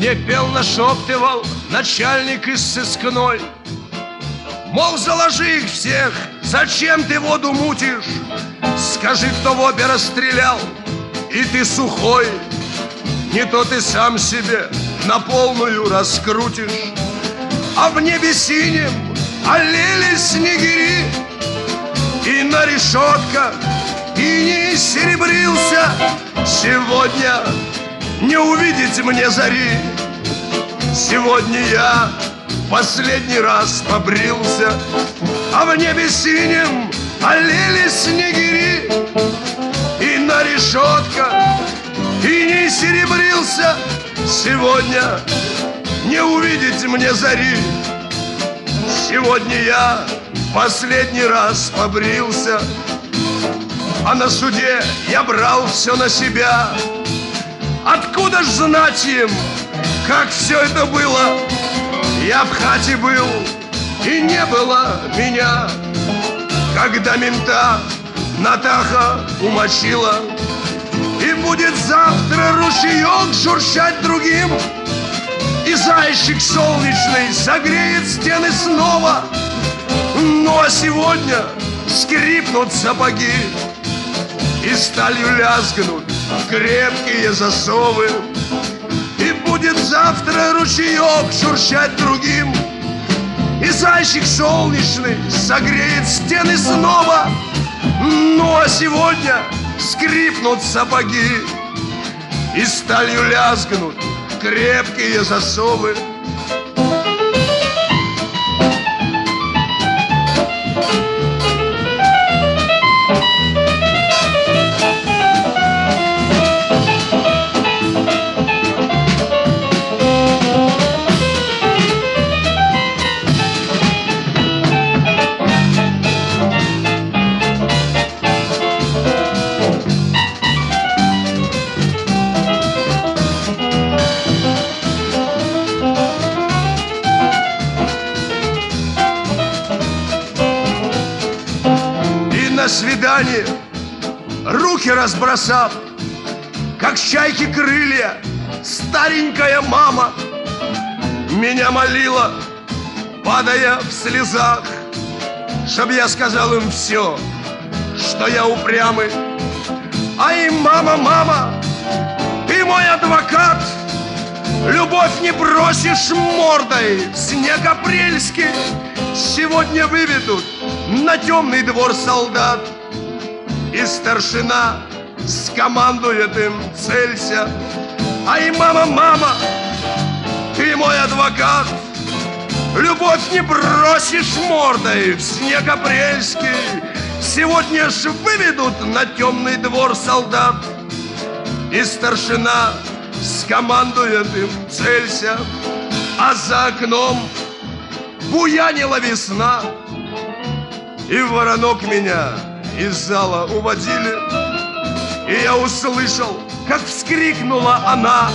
Мне пел, нашептывал начальник из сыскной: мол, заложи их всех, зачем ты воду мутишь? Скажи, кто в обе расстрелял, и ты сухой. Не то ты сам себе на полную раскрутишь. А в небе синем олели снегири, и на решетках иней серебрился. Сегодня не увидеть мне зари. Сегодня я последний раз побрился. А в небе синем олели снегири, и на решетках иней серебрился. Сегодня не увидеть мне зари. Сегодня я последний раз побрился. А на суде я брал все на себя. Откуда ж знать им, как все это было? Я в хате был, и не было меня. Когда мента Натаха умочила, и будет завтра ручеек журчать другим, и зайчик солнечный согреет стены снова. Ну а сегодня скрипнут сапоги, и сталью лязгнут крепкие засовы, и будет завтра ручеек журчать другим, и зайчик солнечный согреет стены снова. Ну а сегодня скрипнут сапоги, и сталью лязгнут крепкие засовы. На свидание, руки разбросав, как чайки крылья, старенькая мама меня молила, падая в слезах, чтоб я сказал им все, что я упрямый. А им: мама, мама, ты мой адвокат, любовь не бросишь мордой в снег апрельский. Сегодня выведут на темный двор солдат, и старшина скомандует им: целься. Ай, мама, мама, ты мой адвокат, любовь не бросишь мордой в снег апрельский. Сегодня ж выведут на темный двор солдат, и старшина скомандует им: целься. А за окном буянила весна, и в воронок меня из зала уводили, и я услышал, как вскрикнула она: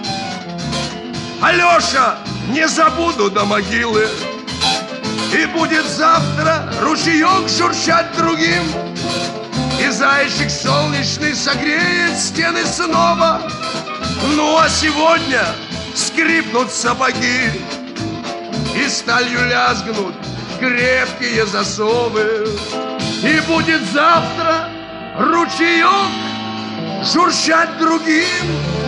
Алеша, не забуду до могилы. И будет завтра ручеек журчать другим, и зайчик солнечный согреет стены снова. Ну а сегодня скрипнут сапоги, и сталью лязгнут крепкие засовы, и будет завтра ручеек журчать другим,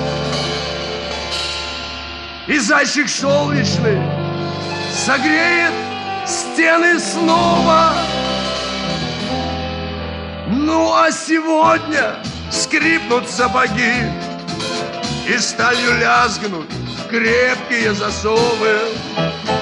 и зайчик солнечный согреет стены снова. Ну а сегодня скрипнут сапоги, и сталью лязгнут крепкие засовы.